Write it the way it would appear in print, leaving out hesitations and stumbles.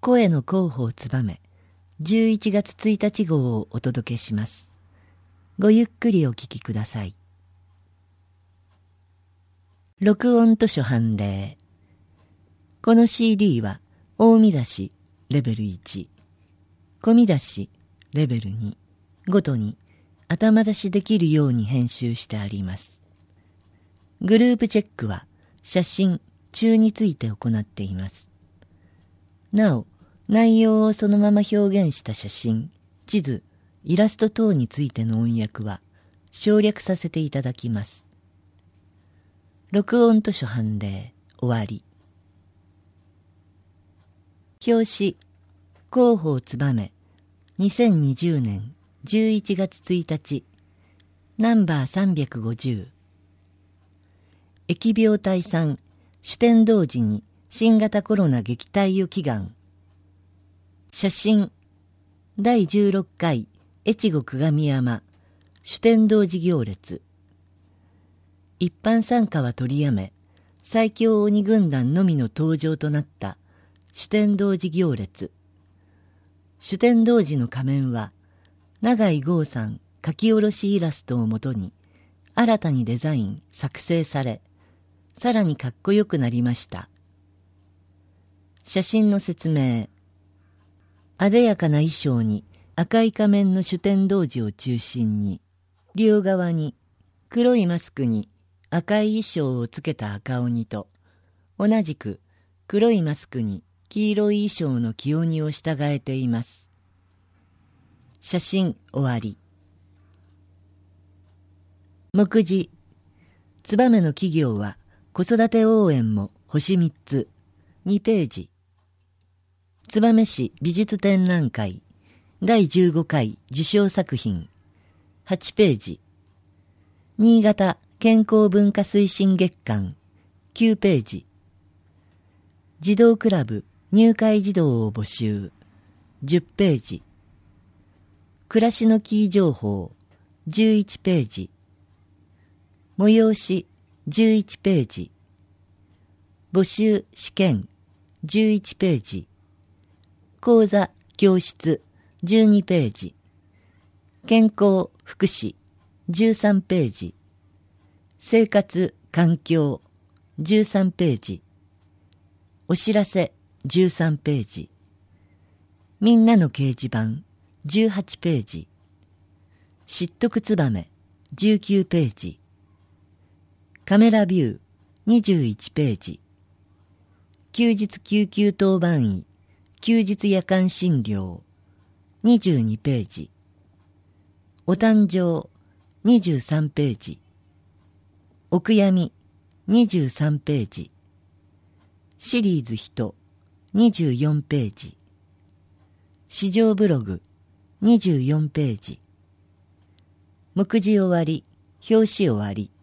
声の広報つばめ11月1日号をお届けします。ごゆっくりお聞きください。録音図書判例。この CD は大見出しレベル1、小見出しレベル2ごとに頭出しできるように編集してあります。グループチェックは写真、中について行っています。なお、内容をそのまま表現した写真、地図、イラスト等についての音訳は省略させていただきます。録音図書判例終わり。表紙、広報つばめ2020年11月1日ナンバー350。疫病退散、主典同時に新型コロナ撃退を祈願。写真、第16回越後久我山主典同時行列。一般参加は取りやめ、最強鬼軍団のみの登場となった主典同時行列。主典同時の仮面は、永井豪さん書き下ろしイラストをもとに新たにデザイン作成され、さらにかっこよくなりました。写真の説明。あでやかな衣装に赤い仮面の主典童子を中心に、両側に黒いマスクに赤い衣装をつけた赤鬼と、同じく黒いマスクに黄色い衣装の黄鬼を従えています。写真終わり。目次。つばめの企業は子育て応援も星3つ、2ページ。燕市美術展覧会第15回受賞作品8ページ。新潟健康文化推進月間9ページ。児童クラブ入会児童を募集10ページ。暮らしのキー情報11ページ。催し11ページ。募集試験11ページ。講座教室12ページ。健康福祉13ページ。生活環境13ページ。お知らせ13ページ。みんなの掲示板18ページ。知っとくつばめ19ページ。カメラビュー21ページ。休日救急当番医休日夜間診療22ページ。お誕生23ページ。お悔やみ23ページ。シリーズ人24ページ。市場ブログ24ページ。目次終わり、表紙終わり。